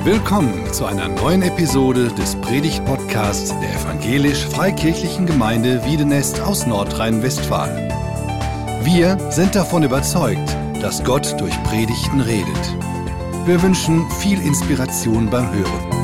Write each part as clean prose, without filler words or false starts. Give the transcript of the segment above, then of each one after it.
Willkommen zu einer neuen Episode des Predigt-Podcasts der Evangelisch-Freikirchlichen Gemeinde Wiedenest aus Nordrhein-Westfalen. Wir sind davon überzeugt, dass Gott durch Predigten redet. Wir wünschen viel Inspiration beim Hören.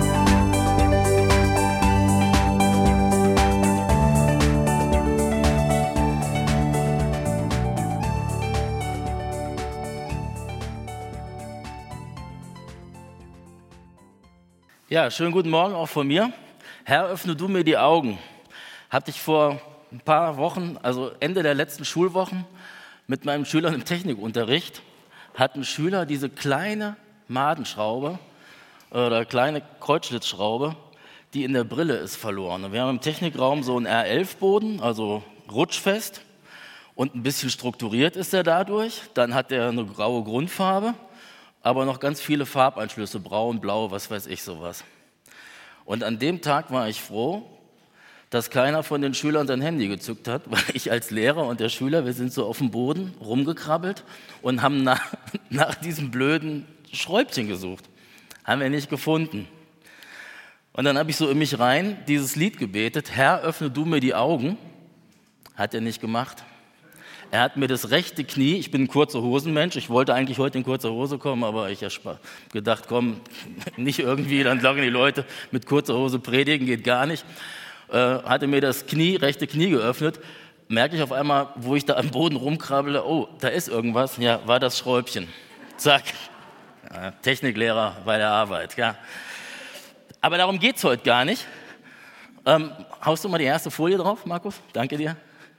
Ja, schönen guten Morgen auch von mir. Herr, öffne du mir die Augen. Hatte ich vor ein paar Wochen, also Ende der letzten Schulwochen, mit meinen Schülern im Technikunterricht, hat ein Schüler diese kleine Madenschraube oder kleine Kreuzschlitzschraube, die in der Brille ist, verloren. Und wir haben im Technikraum so einen R11-Boden, also rutschfest und ein bisschen strukturiert ist er dadurch. Dann hat er eine graue Grundfarbe, aber noch ganz viele Farbeinschlüsse, braun, blau, was weiß ich, sowas. Und an dem Tag war ich froh, dass keiner von den Schülern sein Handy gezückt hat, weil ich als Lehrer und der Schüler, wir sind so auf dem Boden rumgekrabbelt und haben nach diesem blöden Schräubchen gesucht. Haben wir nicht gefunden. Und dann habe ich so in mich rein dieses Lied gebetet, Herr, öffne du mir die Augen. Hat er nicht gemacht. Er hat mir das rechte Knie, ich bin ein kurzer Hosenmensch, ich wollte eigentlich heute in kurzer Hose kommen, aber ich habe gedacht, komm, nicht irgendwie, dann sagen die Leute, mit kurzer Hose predigen geht gar nicht. Hatte mir das rechte Knie geöffnet, merke ich auf einmal, wo ich da am Boden rumkrabbele, oh, da ist irgendwas, ja, war das Schräubchen. Zack, ja, Techniklehrer bei der Arbeit, ja. Aber darum geht es heute gar nicht. Haust du mal die erste Folie drauf, Markus? Danke dir.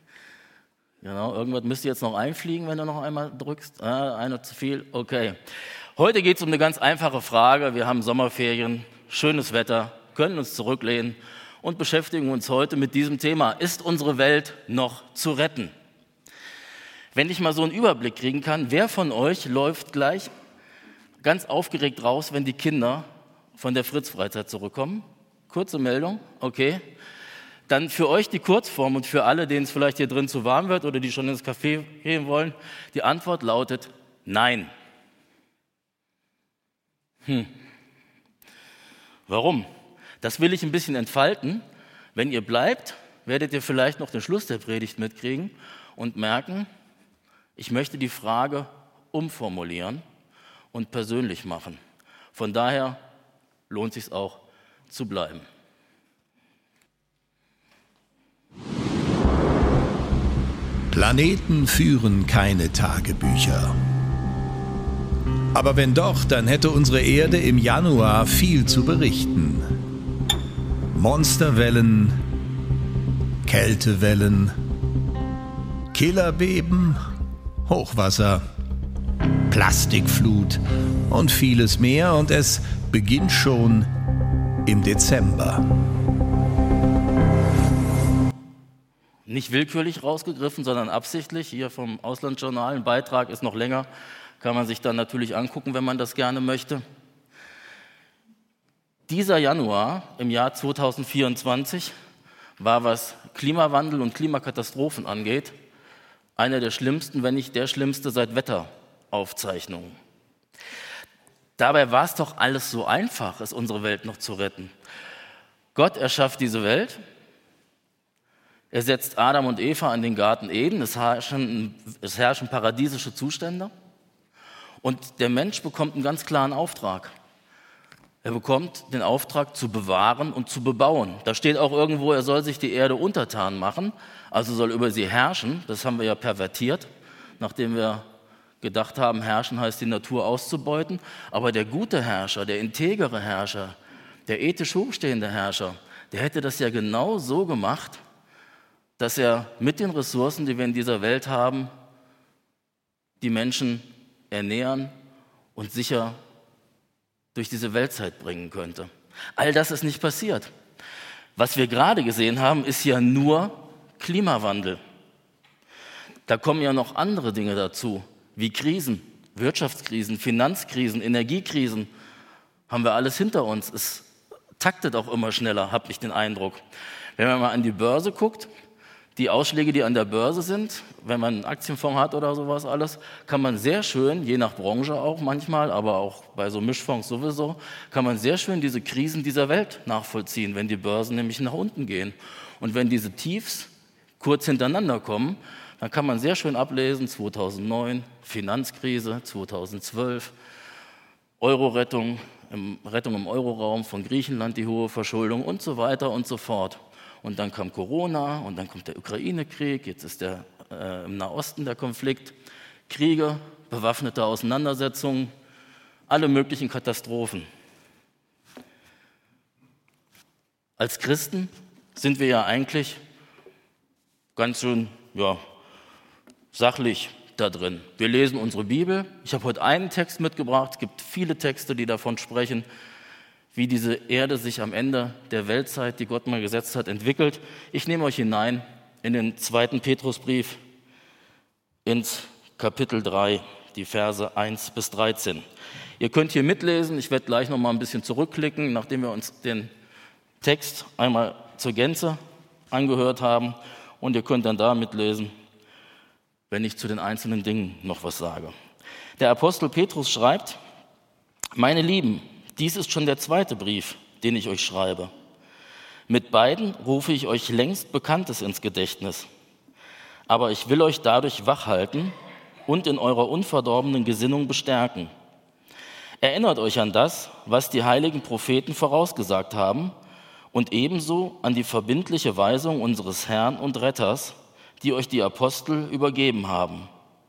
Genau, irgendwas müsste jetzt noch einfliegen, wenn du noch einmal drückst. Einer zu viel, okay. Heute geht es um eine ganz einfache Frage. Wir haben Sommerferien, schönes Wetter, können uns zurücklehnen und beschäftigen uns heute mit diesem Thema. Ist unsere Welt noch zu retten? Wenn ich mal so einen Überblick kriegen kann, wer von euch läuft gleich ganz aufgeregt raus, wenn die Kinder von der Fritz-Freizeit zurückkommen? Kurze Meldung, okay. Dann für euch die Kurzform und für alle, denen es vielleicht hier drin zu warm wird oder die schon ins Café gehen wollen, die Antwort lautet Nein. Warum? Das will ich ein bisschen entfalten. Wenn ihr bleibt, werdet ihr vielleicht noch den Schluss der Predigt mitkriegen und merken, ich möchte die Frage umformulieren und persönlich machen. Von daher lohnt es sich auch zu bleiben. Planeten führen keine Tagebücher. Aber wenn doch, dann hätte unsere Erde im Januar viel zu berichten. Monsterwellen, Kältewellen, Killerbeben, Hochwasser, Plastikflut und vieles mehr. Und es beginnt schon im Dezember. Nicht willkürlich rausgegriffen, sondern absichtlich. Hier vom Auslandsjournal, ein Beitrag ist noch länger, kann man sich dann natürlich angucken, wenn man das gerne möchte. Dieser Januar im Jahr 2024 war, was Klimawandel und Klimakatastrophen angeht, einer der schlimmsten, wenn nicht der schlimmste seit Wetteraufzeichnungen. Dabei war es doch alles so einfach, es unsere Welt noch zu retten. Gott erschafft diese Welt. Er setzt Adam und Eva in den Garten Eden, es herrschen paradiesische Zustände und der Mensch bekommt einen ganz klaren Auftrag. Er bekommt den Auftrag zu bewahren und zu bebauen. Da steht auch irgendwo, er soll sich die Erde untertan machen, also soll über sie herrschen. Das haben wir ja pervertiert, nachdem wir gedacht haben, herrschen heißt die Natur auszubeuten. Aber der gute Herrscher, der integere Herrscher, der ethisch hochstehende Herrscher, der hätte das ja genau so gemacht, dass er mit den Ressourcen, die wir in dieser Welt haben, die Menschen ernähren und sicher durch diese Weltzeit bringen könnte. All das ist nicht passiert. Was wir gerade gesehen haben, ist ja nur Klimawandel. Da kommen ja noch andere Dinge dazu, wie Krisen, Wirtschaftskrisen, Finanzkrisen, Energiekrisen. Haben wir alles hinter uns. Es taktet auch immer schneller, habe ich den Eindruck. Wenn man mal an die Börse guckt, Die Ausschläge, die an der Börse sind, wenn man einen Aktienfonds hat oder sowas alles, kann man sehr schön, je nach Branche auch manchmal, aber auch bei so Mischfonds sowieso, kann man sehr schön diese Krisen dieser Welt nachvollziehen, wenn die Börsen nämlich nach unten gehen. Und wenn diese Tiefs kurz hintereinander kommen, dann kann man sehr schön ablesen, 2009, Finanzkrise, 2012, Euro-Rettung, Rettung im Euroraum von Griechenland, die hohe Verschuldung und so weiter und so fort. Und dann kam Corona und dann kommt der Ukraine-Krieg, jetzt ist im Nahosten der Konflikt, Kriege, bewaffnete Auseinandersetzungen, alle möglichen Katastrophen. Als Christen sind wir ja eigentlich ganz schön sachlich da drin. Wir lesen unsere Bibel. Ich habe heute einen Text mitgebracht, es gibt viele Texte, die davon sprechen, wie diese Erde sich am Ende der Weltzeit, die Gott mal gesetzt hat, entwickelt. Ich nehme euch hinein in den 2. Petrusbrief, ins Kapitel 3, die Verse 1 bis 13. Ihr könnt hier mitlesen, ich werde gleich noch mal ein bisschen zurückklicken, nachdem wir uns den Text einmal zur Gänze angehört haben. Und ihr könnt dann da mitlesen, wenn ich zu den einzelnen Dingen noch was sage. Der Apostel Petrus schreibt: Meine Lieben, dies ist schon der 2. Brief, den ich euch schreibe. Mit beiden rufe ich euch längst Bekanntes ins Gedächtnis. Aber ich will euch dadurch wachhalten und in eurer unverdorbenen Gesinnung bestärken. Erinnert euch an das, was die heiligen Propheten vorausgesagt haben, und ebenso an die verbindliche Weisung unseres Herrn und Retters, die euch die Apostel übergeben haben.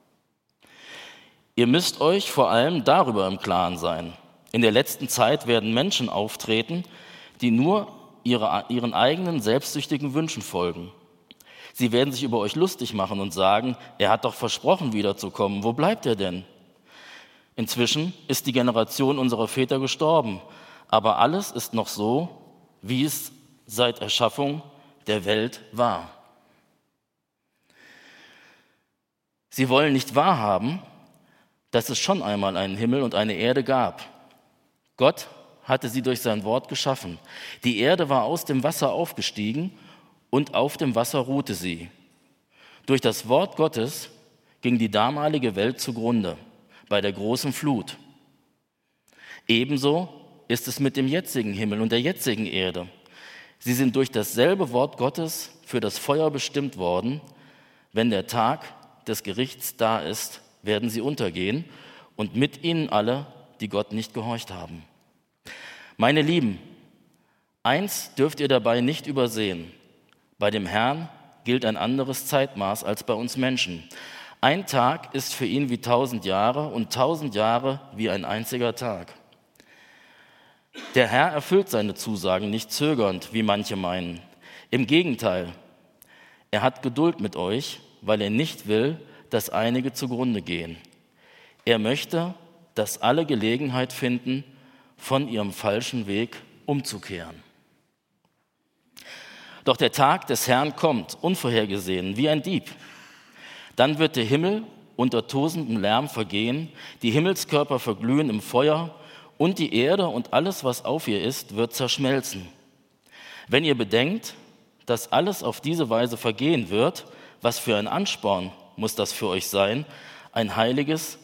Ihr müsst euch vor allem darüber im Klaren sein: In der letzten Zeit werden Menschen auftreten, die nur ihren eigenen selbstsüchtigen Wünschen folgen. Sie werden sich über euch lustig machen und sagen: Er hat doch versprochen, wiederzukommen. Wo bleibt er denn? Inzwischen ist die Generation unserer Väter gestorben, aber alles ist noch so, wie es seit Erschaffung der Welt war. Sie wollen nicht wahrhaben, dass es schon einmal einen Himmel und eine Erde gab. Gott hatte sie durch sein Wort geschaffen. Die Erde war aus dem Wasser aufgestiegen und auf dem Wasser ruhte sie. Durch das Wort Gottes ging die damalige Welt zugrunde, bei der großen Flut. Ebenso ist es mit dem jetzigen Himmel und der jetzigen Erde. Sie sind durch dasselbe Wort Gottes für das Feuer bestimmt worden. Wenn der Tag des Gerichts da ist, werden sie untergehen und mit ihnen alle, die Gott nicht gehorcht haben. Meine Lieben, eins dürft ihr dabei nicht übersehen: Bei dem Herrn gilt ein anderes Zeitmaß als bei uns Menschen. Ein Tag ist für ihn wie 1000 Jahre und 1000 Jahre wie ein einziger Tag. Der Herr erfüllt seine Zusagen nicht zögernd, wie manche meinen. Im Gegenteil, er hat Geduld mit euch, weil er nicht will, dass einige zugrunde gehen. Er möchte, dass alle Gelegenheit finden, von ihrem falschen Weg umzukehren. Doch der Tag des Herrn kommt, unvorhergesehen, wie ein Dieb. Dann wird der Himmel unter tosendem Lärm vergehen, die Himmelskörper verglühen im Feuer und die Erde und alles, was auf ihr ist, wird zerschmelzen. Wenn ihr bedenkt, dass alles auf diese Weise vergehen wird, was für ein Ansporn muss das für euch sein, ein heiliges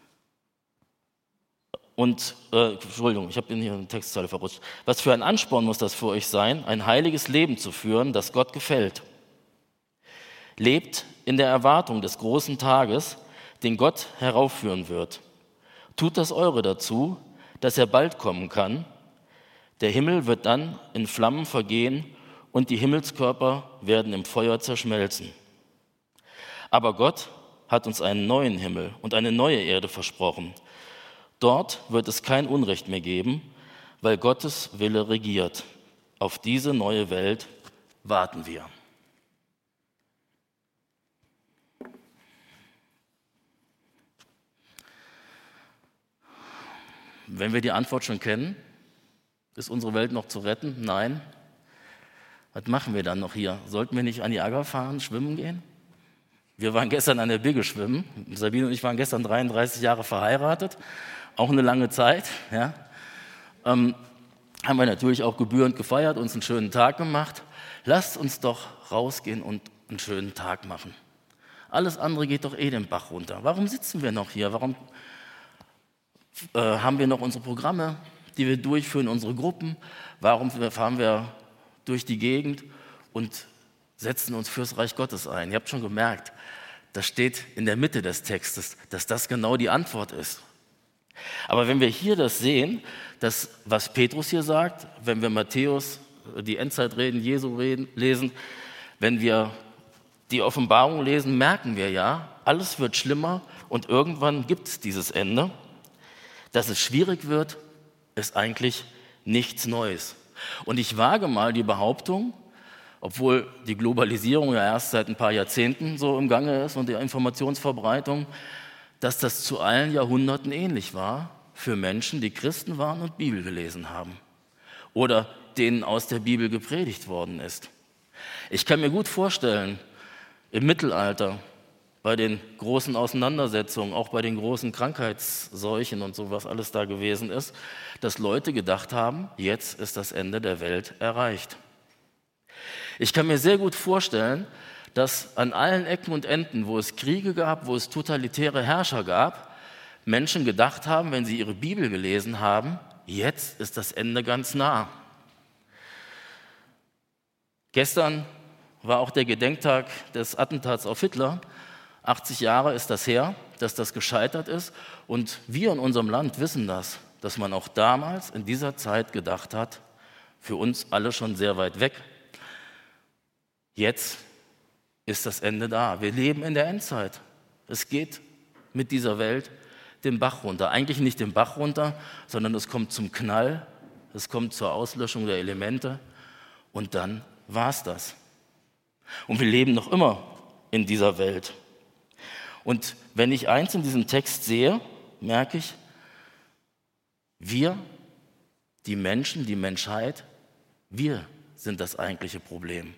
ich habe hier eine Textzeile verrutscht. Was für ein Ansporn muss das für euch sein, ein heiliges Leben zu führen, das Gott gefällt. Lebt in der Erwartung des großen Tages, den Gott heraufführen wird. Tut das Eure dazu, dass er bald kommen kann. Der Himmel wird dann in Flammen vergehen und die Himmelskörper werden im Feuer zerschmelzen. Aber Gott hat uns einen neuen Himmel und eine neue Erde versprochen. Dort wird es kein Unrecht mehr geben, weil Gottes Wille regiert. Auf diese neue Welt warten wir. Wenn wir die Antwort schon kennen, ist unsere Welt noch zu retten? Nein. Was machen wir dann noch hier? Sollten wir nicht an die Agger fahren, schwimmen gehen? Wir waren gestern an der Bigge schwimmen. Sabine und ich waren gestern 33 Jahre verheiratet. Auch eine lange Zeit. Ja. Haben wir natürlich auch gebührend gefeiert, uns einen schönen Tag gemacht. Lasst uns doch rausgehen und einen schönen Tag machen. Alles andere geht doch den Bach runter. Warum sitzen wir noch hier? Warum haben wir noch unsere Programme, die wir durchführen, unsere Gruppen? Warum fahren wir durch die Gegend und setzen uns fürs Reich Gottes ein? Ihr habt schon gemerkt, das steht in der Mitte des Textes, dass das genau die Antwort ist. Aber wenn wir hier das sehen, das, was Petrus hier sagt, wenn wir Matthäus, die Endzeitreden Jesu lesen, wenn wir die Offenbarung lesen, merken wir ja, alles wird schlimmer und irgendwann gibt es dieses Ende. Dass es schwierig wird, ist eigentlich nichts Neues. Und ich wage mal die Behauptung, obwohl die Globalisierung ja erst seit ein paar Jahrzehnten so im Gange ist und die Informationsverbreitung, dass das zu allen Jahrhunderten ähnlich war für Menschen, die Christen waren und Bibel gelesen haben oder denen aus der Bibel gepredigt worden ist. Ich kann mir gut vorstellen, im Mittelalter, bei den großen Auseinandersetzungen, auch bei den großen Krankheitsseuchen und so, was alles da gewesen ist, dass Leute gedacht haben, jetzt ist das Ende der Welt erreicht. Ich kann mir sehr gut vorstellen, dass an allen Ecken und Enden, wo es Kriege gab, wo es totalitäre Herrscher gab, Menschen gedacht haben, wenn sie ihre Bibel gelesen haben, jetzt ist das Ende ganz nah. Gestern war auch der Gedenktag des Attentats auf Hitler. 80 Jahre ist das her, dass das gescheitert ist. Und wir in unserem Land wissen das, dass man auch damals in dieser Zeit gedacht hat, für uns alle schon sehr weit weg. Jetzt ist das Ende da. Wir leben in der Endzeit. Es geht mit dieser Welt den Bach runter. Eigentlich nicht den Bach runter, sondern es kommt zum Knall, es kommt zur Auslöschung der Elemente und dann war es das. Und wir leben noch immer in dieser Welt. Und wenn ich eins in diesem Text sehe, merke ich, wir, die Menschen, die Menschheit, wir sind das eigentliche Problem.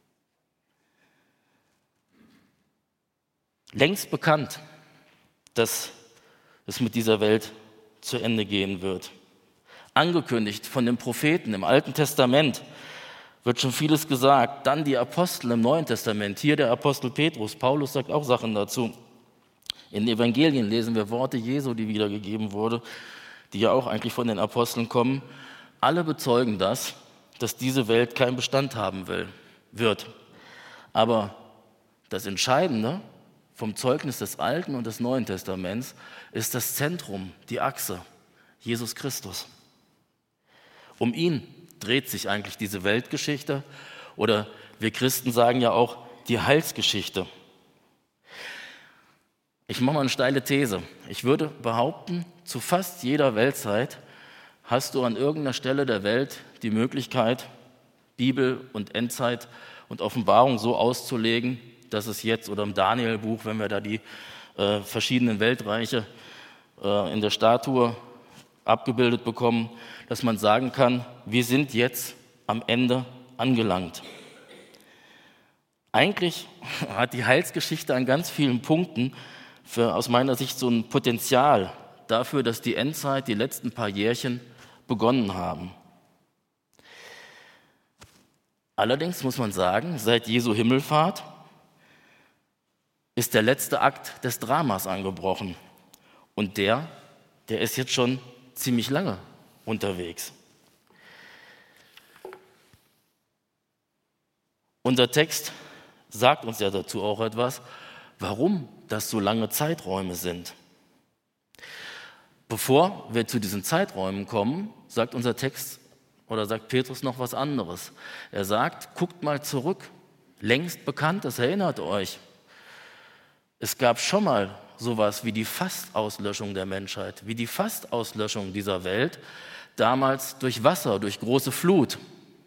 Längst bekannt, dass es mit dieser Welt zu Ende gehen wird. Angekündigt von den Propheten im Alten Testament wird schon vieles gesagt. Dann die Apostel im Neuen Testament. Hier der Apostel Petrus. Paulus sagt auch Sachen dazu. In den Evangelien lesen wir Worte Jesu, die wiedergegeben wurden, die ja auch eigentlich von den Aposteln kommen. Alle bezeugen das, dass diese Welt keinen Bestand haben wird. Aber das Entscheidende vom Zeugnis des Alten und des Neuen Testaments ist das Zentrum, die Achse, Jesus Christus. Um ihn dreht sich eigentlich diese Weltgeschichte oder wir Christen sagen ja auch die Heilsgeschichte. Ich mache mal eine steile These. Ich würde behaupten, zu fast jeder Weltzeit hast du an irgendeiner Stelle der Welt die Möglichkeit, Bibel und Endzeit und Offenbarung so auszulegen, dass es jetzt, oder im Daniel-Buch, wenn wir da die verschiedenen Weltreiche in der Statue abgebildet bekommen, dass man sagen kann, wir sind jetzt am Ende angelangt. Eigentlich hat die Heilsgeschichte an ganz vielen Punkten aus meiner Sicht so ein Potenzial dafür, dass die Endzeit, die letzten paar Jährchen begonnen haben. Allerdings muss man sagen, seit Jesu Himmelfahrt ist der letzte Akt des Dramas angebrochen. Und der ist jetzt schon ziemlich lange unterwegs. Unser Text sagt uns ja dazu auch etwas, warum das so lange Zeiträume sind. Bevor wir zu diesen Zeiträumen kommen, sagt unser Text oder sagt Petrus noch was anderes. Er sagt, guckt mal zurück, längst Bekanntes, erinnert euch. Es gab schon mal sowas wie die Fastauslöschung der Menschheit, wie die Fastauslöschung dieser Welt, damals durch Wasser, durch große Flut.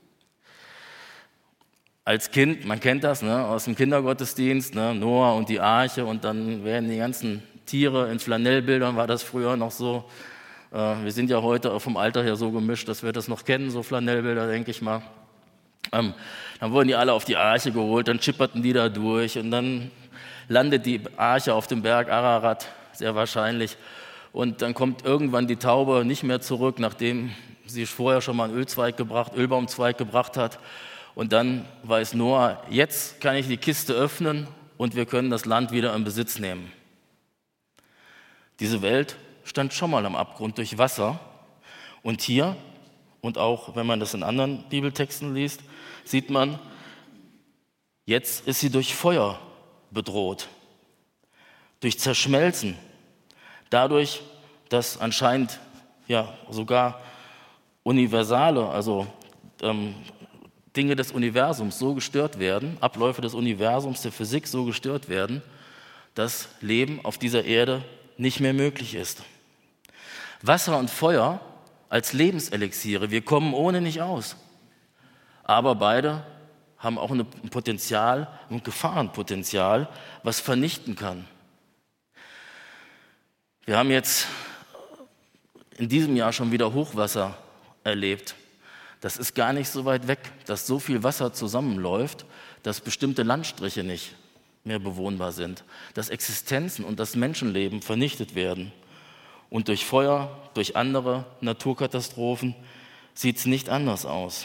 Als Kind, man kennt das, ne, aus dem Kindergottesdienst, ne, Noah und die Arche und dann werden die ganzen Tiere in Flanellbildern, war das früher noch so. Wir sind ja heute vom Alter her so gemischt, dass wir das noch kennen, so Flanellbilder, denke ich mal. Dann wurden die alle auf die Arche geholt, dann schipperten die da durch und dann landet die Arche auf dem Berg Ararat, sehr wahrscheinlich. Und dann kommt irgendwann die Taube nicht mehr zurück, nachdem sie vorher schon mal einen Ölbaumzweig gebracht hat. Und dann weiß Noah, jetzt kann ich die Kiste öffnen und wir können das Land wieder in Besitz nehmen. Diese Welt stand schon mal am Abgrund durch Wasser. Und hier, und auch wenn man das in anderen Bibeltexten liest, sieht man, jetzt ist sie durch Feuer bedroht, durch Zerschmelzen, dadurch, dass anscheinend ja sogar universale, also Dinge des Universums so gestört werden, Abläufe des Universums, der Physik so gestört werden, dass Leben auf dieser Erde nicht mehr möglich ist. Wasser und Feuer als Lebenselixiere, wir kommen ohne nicht aus. Aber beide haben auch ein Potenzial, ein Gefahrenpotenzial, was vernichten kann. Wir haben jetzt in diesem Jahr schon wieder Hochwasser erlebt. Das ist gar nicht so weit weg, dass so viel Wasser zusammenläuft, dass bestimmte Landstriche nicht mehr bewohnbar sind, dass Existenzen und das Menschenleben vernichtet werden. Und durch Feuer, durch andere Naturkatastrophen sieht es nicht anders aus.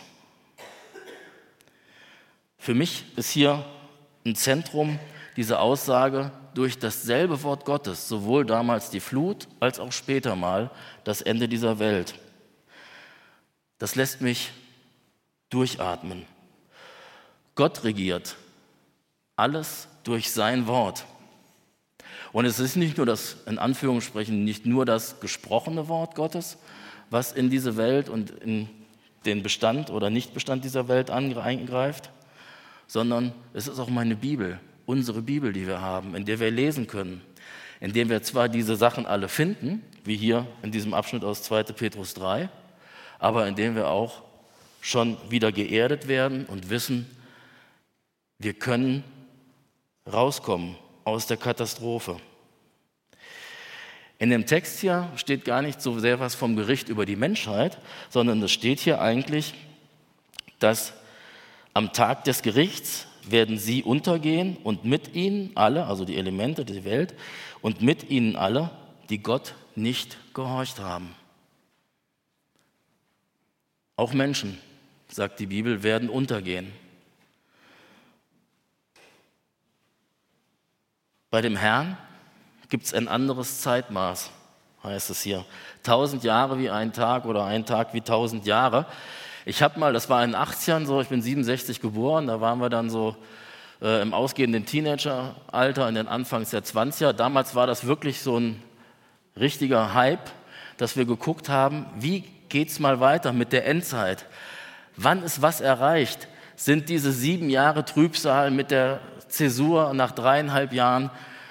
Für mich ist hier ein Zentrum diese Aussage durch dasselbe Wort Gottes, sowohl damals die Flut als auch später mal das Ende dieser Welt. Das lässt mich durchatmen. Gott regiert alles durch sein Wort. Und es ist nicht nur das, in Anführungsstrichen, nicht nur das gesprochene Wort Gottes, was in diese Welt und in den Bestand oder Nichtbestand dieser Welt eingreift, sondern es ist auch meine Bibel, unsere Bibel, die wir haben, in der wir lesen können, in der wir zwar diese Sachen alle finden, wie hier in diesem Abschnitt aus 2. Petrus 3, aber in dem wir auch schon wieder geerdet werden und wissen, wir können rauskommen aus der Katastrophe. In dem Text hier steht gar nicht so sehr was vom Gericht über die Menschheit, sondern es steht hier eigentlich, dass am Tag des Gerichts werden sie untergehen und mit ihnen alle, also die Elemente der Welt, und mit ihnen alle, die Gott nicht gehorcht haben. Auch Menschen, sagt die Bibel, werden untergehen. Bei dem Herrn gibt es ein anderes Zeitmaß, heißt es hier. 1000 Jahre wie ein Tag oder ein Tag wie 1000 Jahre. Ich habe mal, das war in den 80ern so, ich bin 67 geboren, da waren wir dann so im ausgehenden Teenageralter, in den Anfangs der 20er. Damals war das wirklich so ein richtiger Hype, dass wir geguckt haben, wie geht es mal weiter mit der Endzeit? Wann ist was erreicht? Sind diese 7 Jahre Trübsal mit der Zäsur nach 3,5 Jahren,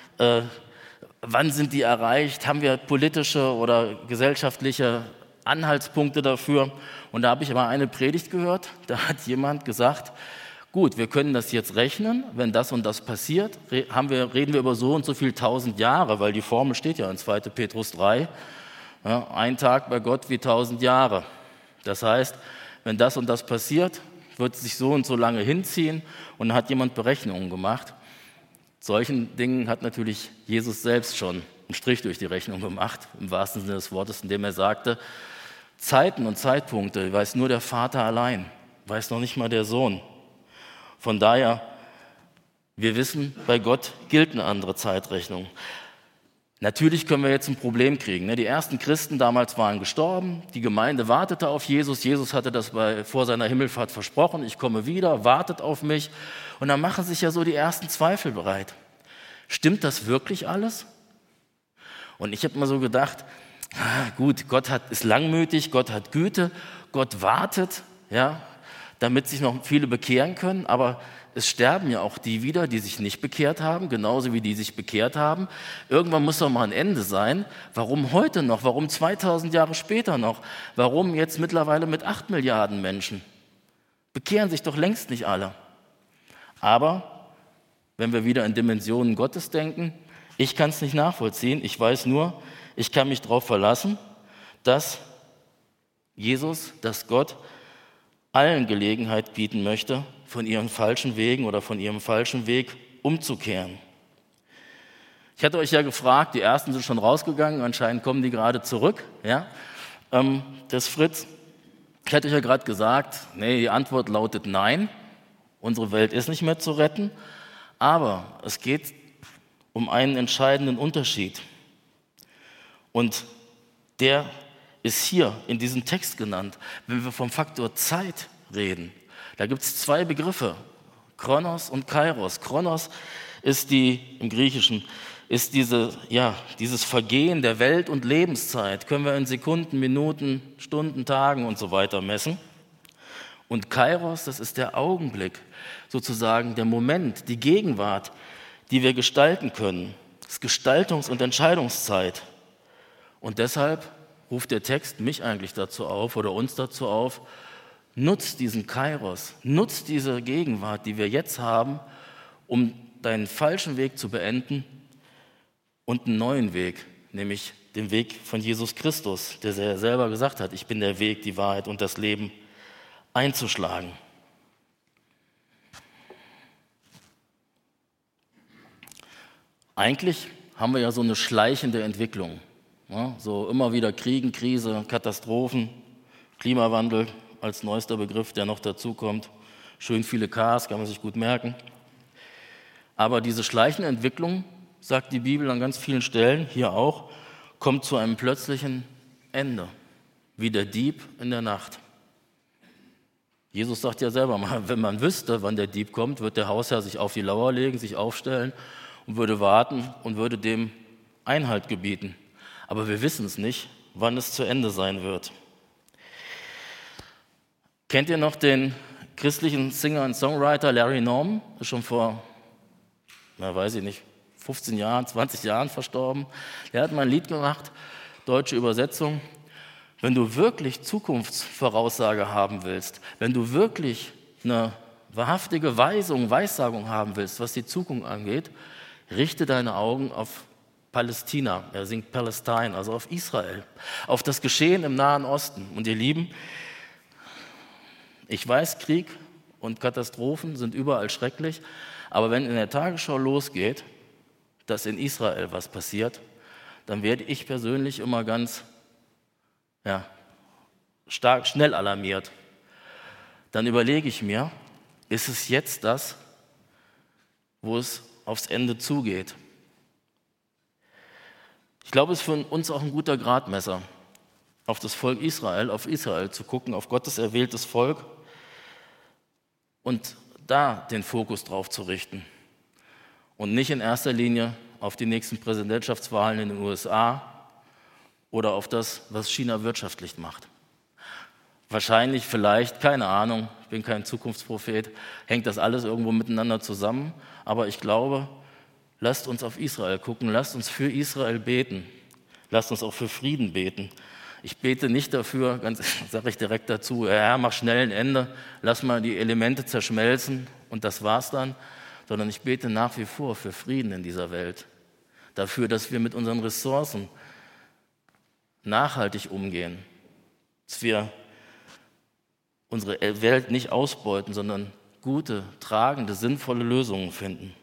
wann sind die erreicht? Haben wir politische oder gesellschaftliche Anhaltspunkte dafür? Und da habe ich aber eine Predigt gehört, da hat jemand gesagt, gut, wir können das jetzt rechnen, wenn das und das passiert, reden wir über so und so viel 1000 Jahre, weil die Formel steht ja in 2. Petrus 3, ja, ein Tag bei Gott wie 1000 Jahre. Das heißt, wenn das und das passiert, wird es sich so und so lange hinziehen und dann hat jemand Berechnungen gemacht. Solchen Dingen hat natürlich Jesus selbst schon einen Strich durch die Rechnung gemacht, im wahrsten Sinne des Wortes, indem er sagte, Zeiten und Zeitpunkte weiß nur der Vater allein, weiß noch nicht mal der Sohn. Von daher, wir wissen, bei Gott gilt eine andere Zeitrechnung. Natürlich können wir jetzt ein Problem kriegen. Die ersten Christen damals waren gestorben, die Gemeinde wartete auf Jesus. Jesus hatte das vor seiner Himmelfahrt versprochen, ich komme wieder, wartet auf mich. Und dann machen sich ja so die ersten Zweifel bereit. Stimmt das wirklich alles? Und ich habe mir so gedacht, gut, Gott ist langmütig, Gott hat Güte, Gott wartet, ja, damit sich noch viele bekehren können, aber es sterben ja auch die wieder, die sich nicht bekehrt haben, genauso wie die sich bekehrt haben. Irgendwann muss doch mal ein Ende sein. Warum heute noch? Warum 2000 Jahre später noch? Warum jetzt mittlerweile mit 8 Milliarden Menschen? Bekehren sich doch längst nicht alle. Aber wenn wir wieder in Dimensionen Gottes denken, ich kann es nicht nachvollziehen. Ich weiß nur, ich kann mich darauf verlassen, dass Jesus, dass Gott allen Gelegenheit bieten möchte, von ihren falschen Wegen oder von ihrem falschen Weg umzukehren. Ich hatte euch ja gefragt, die ersten sind schon rausgegangen, anscheinend kommen die gerade zurück. Ja? Das Fritz, ich hatte euch ja gerade gesagt, nee, die Antwort lautet nein. Unsere Welt ist nicht mehr zu retten, aber es geht um einen entscheidenden Unterschied. Und der ist hier in diesem Text genannt. Wenn wir vom Faktor Zeit reden, da gibt es zwei Begriffe, Chronos und Kairos. Chronos ist im Griechischen ist dieses Vergehen der Welt- und Lebenszeit. Können wir in Sekunden, Minuten, Stunden, Tagen und so weiter messen. Und Kairos, das ist der Augenblick, sozusagen der Moment, die Gegenwart, die wir gestalten können. Das ist Gestaltungs- und Entscheidungszeit. Und deshalb ruft der Text mich eigentlich dazu auf oder uns dazu auf, nutz diesen Kairos, nutz diese Gegenwart, die wir jetzt haben, um deinen falschen Weg zu beenden und einen neuen Weg, nämlich den Weg von Jesus Christus, der selber gesagt hat, ich bin der Weg, die Wahrheit und das Leben, einzuschlagen. Eigentlich haben wir ja so eine schleichende Entwicklung. Ja, so immer wieder Kriegen, Krise, Katastrophen, Klimawandel als neuester Begriff, der noch dazukommt. Schön viele Ks, kann man sich gut merken. Aber diese schleichende Entwicklung, sagt die Bibel an ganz vielen Stellen, hier auch, kommt zu einem plötzlichen Ende, wie der Dieb in der Nacht. Jesus sagt ja selber mal, wenn man wüsste, wann der Dieb kommt, wird der Hausherr sich auf die Lauer legen, sich aufstellen und würde warten und würde dem Einhalt gebieten. Aber wir wissen es nicht, wann es zu Ende sein wird. Kennt ihr noch den christlichen Singer und Songwriter Larry Norman? Ist schon vor, 15 Jahren, 20 Jahren verstorben. Der hat mal ein Lied gemacht, deutsche Übersetzung. Wenn du wirklich Zukunftsvoraussage haben willst, wenn du wirklich eine wahrhaftige Weissagung haben willst, was die Zukunft angeht, richte deine Augen auf Palästina, er singt Palestine, also auf Israel, auf das Geschehen im Nahen Osten. Und ihr Lieben, ich weiß, Krieg und Katastrophen sind überall schrecklich, aber wenn in der Tagesschau losgeht, dass in Israel was passiert, dann werde ich persönlich immer ganz schnell alarmiert. Dann überlege ich mir, ist es jetzt das, wo es aufs Ende zugeht? Ich glaube, es ist für uns auch ein guter Gradmesser, auf das Volk Israel, auf Israel zu gucken, auf Gottes erwähltes Volk und da den Fokus drauf zu richten und nicht in erster Linie auf die nächsten Präsidentschaftswahlen in den USA oder auf das, was China wirtschaftlich macht. Wahrscheinlich, vielleicht, keine Ahnung, ich bin kein Zukunftsprophet, hängt das alles irgendwo miteinander zusammen, aber ich glaube, lasst uns auf Israel gucken, lasst uns für Israel beten, lasst uns auch für Frieden beten. Ich bete nicht dafür, sage ich direkt dazu, Herr, mach schnell ein Ende, lass mal die Elemente zerschmelzen und das war's dann, sondern ich bete nach wie vor für Frieden in dieser Welt, dafür, dass wir mit unseren Ressourcen nachhaltig umgehen, dass wir unsere Welt nicht ausbeuten, sondern gute, tragende, sinnvolle Lösungen finden.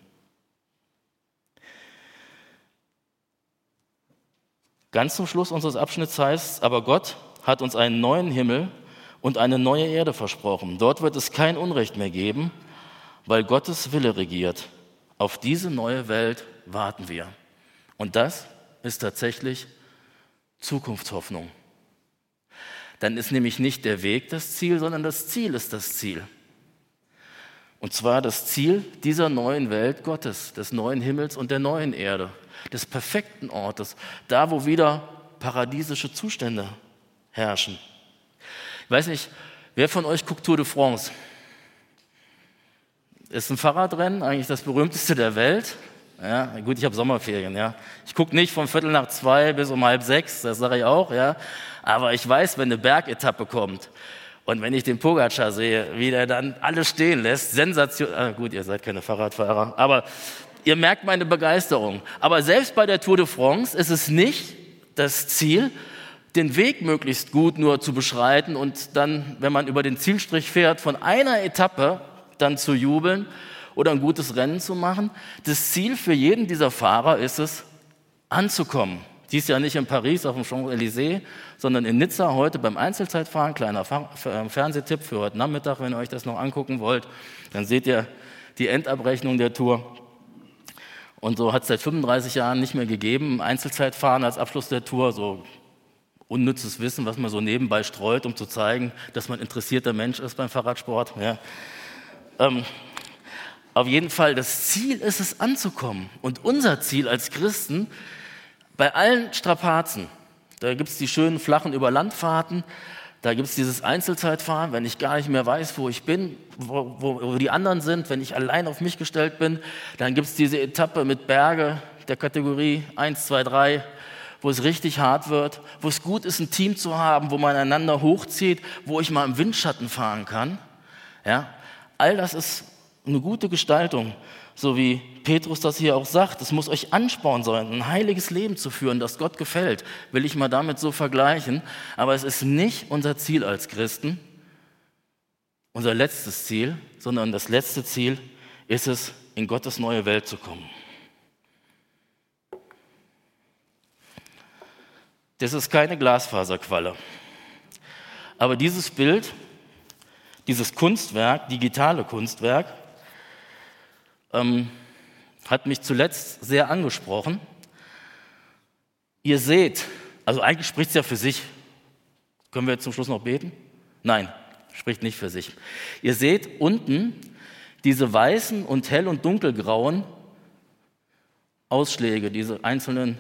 Ganz zum Schluss unseres Abschnitts heißt es, aber Gott hat uns einen neuen Himmel und eine neue Erde versprochen. Dort wird es kein Unrecht mehr geben, weil Gottes Wille regiert. Auf diese neue Welt warten wir. Und das ist tatsächlich Zukunftshoffnung. Dann ist nämlich nicht der Weg das Ziel, sondern das Ziel ist das Ziel. Und zwar das Ziel dieser neuen Welt Gottes, des neuen Himmels und der neuen Erde, des perfekten Ortes, da wo wieder paradiesische Zustände herrschen. Ich weiß nicht, wer von euch guckt Tour de France? Ist ein Fahrradrennen, eigentlich das berühmteste der Welt. Ja, gut, ich habe Sommerferien, ja. Ich gucke nicht von 2:15 bis 5:30, das sage ich auch, ja. Aber ich weiß, wenn eine Bergetappe kommt und wenn ich den Pogacar sehe, wie der dann alles stehen lässt, Sensation. Gut, ihr seid keine Fahrradfahrer, aber ihr merkt meine Begeisterung. Aber selbst bei der Tour de France ist es nicht das Ziel, den Weg möglichst gut nur zu beschreiten und dann, wenn man über den Zielstrich fährt, von einer Etappe dann zu jubeln oder ein gutes Rennen zu machen. Das Ziel für jeden dieser Fahrer ist es, anzukommen, Dies Jahr nicht in Paris auf dem Champs-Élysées, sondern in Nizza heute beim Einzelzeitfahren. Kleiner Fernsehtipp für heute Nachmittag, wenn ihr euch das noch angucken wollt. Dann seht ihr die Endabrechnung der Tour. Und so hat es seit 35 Jahren nicht mehr gegeben. Einzelzeitfahren als Abschluss der Tour, so unnützes Wissen, was man so nebenbei streut, um zu zeigen, dass man interessierter Mensch ist beim Fahrradsport. Ja. Auf jeden Fall, das Ziel ist es, anzukommen. Und unser Ziel als Christen, bei allen Strapazen, da gibt es die schönen flachen Überlandfahrten, da gibt es dieses Einzelzeitfahren, wenn ich gar nicht mehr weiß, wo ich bin, wo die anderen sind, wenn ich allein auf mich gestellt bin, dann gibt es diese Etappe mit Berge der Kategorie 1, 2, 3, wo es richtig hart wird, wo es gut ist, ein Team zu haben, wo man einander hochzieht, wo ich mal im Windschatten fahren kann. Ja, all das ist eine gute Gestaltung, so wie Petrus das hier auch sagt. Es muss euch Ansporn sein, ein heiliges Leben zu führen, das Gott gefällt, will ich mal damit so vergleichen. Aber es ist nicht unser Ziel als Christen, unser letztes Ziel, sondern das letzte Ziel ist es, in Gottes neue Welt zu kommen. Das ist keine Glasfaserqualle. Aber dieses Bild, dieses Kunstwerk, digitale Kunstwerk, hat mich zuletzt sehr angesprochen. Ihr seht, also eigentlich spricht es ja für sich. Können wir jetzt zum Schluss noch beten? Nein, spricht nicht für sich. Ihr seht unten diese weißen und hell- und dunkelgrauen Ausschläge, diese einzelnen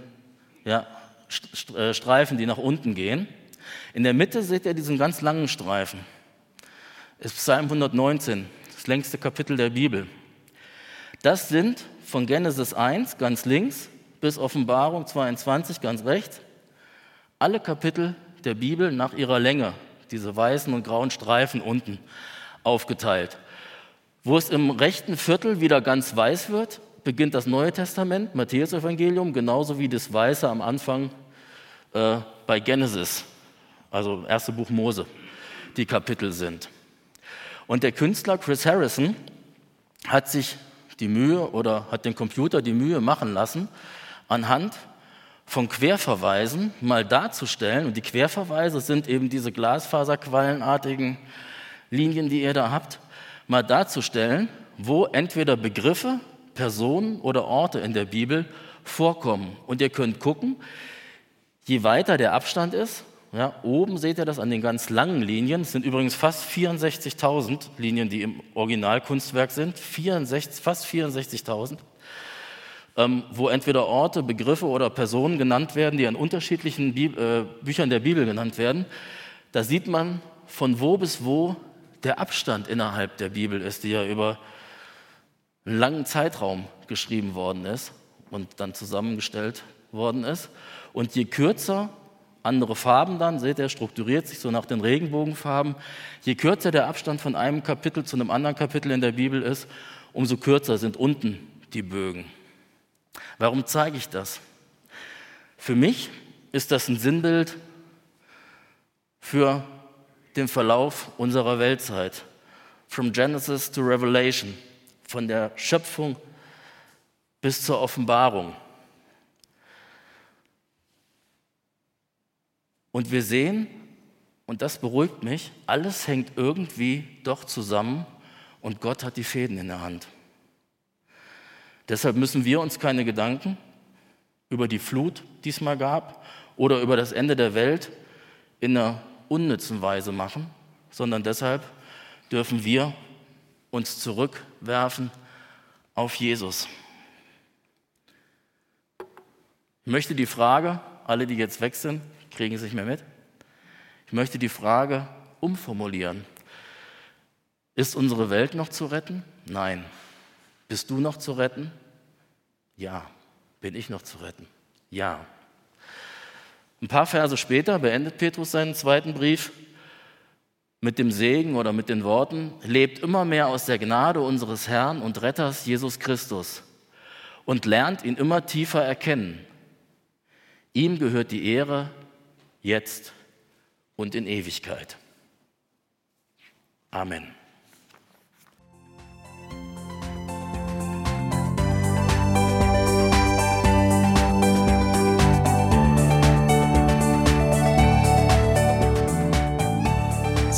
Streifen, die nach unten gehen. In der Mitte seht ihr diesen ganz langen Streifen. Das ist Psalm 119, das längste Kapitel der Bibel. Das sind von Genesis 1 ganz links bis Offenbarung 22 ganz rechts alle Kapitel der Bibel nach ihrer Länge, diese weißen und grauen Streifen unten aufgeteilt. Wo es im rechten Viertel wieder ganz weiß wird, beginnt das Neue Testament, Matthäus-Evangelium, genauso wie das Weiße am Anfang bei Genesis, also erste Buch Mose, die Kapitel sind. Und der Künstler Chris Harrison hat sich die Mühe oder hat den Computer die Mühe machen lassen, anhand von Querverweisen mal darzustellen, und die Querverweise sind eben diese glasfaserquallenartigen Linien, die ihr da habt, mal darzustellen, wo entweder Begriffe, Personen oder Orte in der Bibel vorkommen. Und ihr könnt gucken, je weiter der Abstand ist, ja, oben seht ihr das an den ganz langen Linien, es sind übrigens fast 64.000 Linien, die im Originalkunstwerk sind, fast 64.000, wo entweder Orte, Begriffe oder Personen genannt werden, die an unterschiedlichen Büchern der Bibel genannt werden. Da sieht man, von wo bis wo der Abstand innerhalb der Bibel ist, die ja über einen langen Zeitraum geschrieben worden ist und dann zusammengestellt worden ist. Und je kürzer, andere Farben dann, seht ihr, strukturiert sich so nach den Regenbogenfarben. Je kürzer der Abstand von einem Kapitel zu einem anderen Kapitel in der Bibel ist, umso kürzer sind unten die Bögen. Warum zeige ich das? Für mich ist das ein Sinnbild für den Verlauf unserer Weltzeit. From Genesis to Revelation, von der Schöpfung bis zur Offenbarung. Und wir sehen, und das beruhigt mich, alles hängt irgendwie doch zusammen und Gott hat die Fäden in der Hand. Deshalb müssen wir uns keine Gedanken über die Flut, die es mal gab, oder über das Ende der Welt in einer unnützen Weise machen, sondern deshalb dürfen wir uns zurückwerfen auf Jesus. Ich möchte die Frage, alle, die jetzt weg sind, kriegen es nicht mehr mit. Ich möchte die Frage umformulieren. Ist unsere Welt noch zu retten? Nein. Bist du noch zu retten? Ja. Bin ich noch zu retten? Ja. Ein paar Verse später beendet Petrus seinen zweiten Brief mit dem Segen oder mit den Worten: Lebt immer mehr aus der Gnade unseres Herrn und Retters Jesus Christus und lernt ihn immer tiefer erkennen. Ihm gehört die Ehre jetzt und in Ewigkeit. Amen.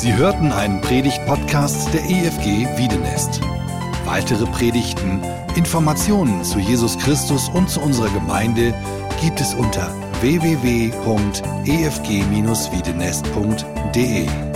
Sie hörten einen Predigt-Podcast der EFG Wiedenest. Weitere Predigten, Informationen zu Jesus Christus und zu unserer Gemeinde gibt es unter www.efg-wiedenest.de.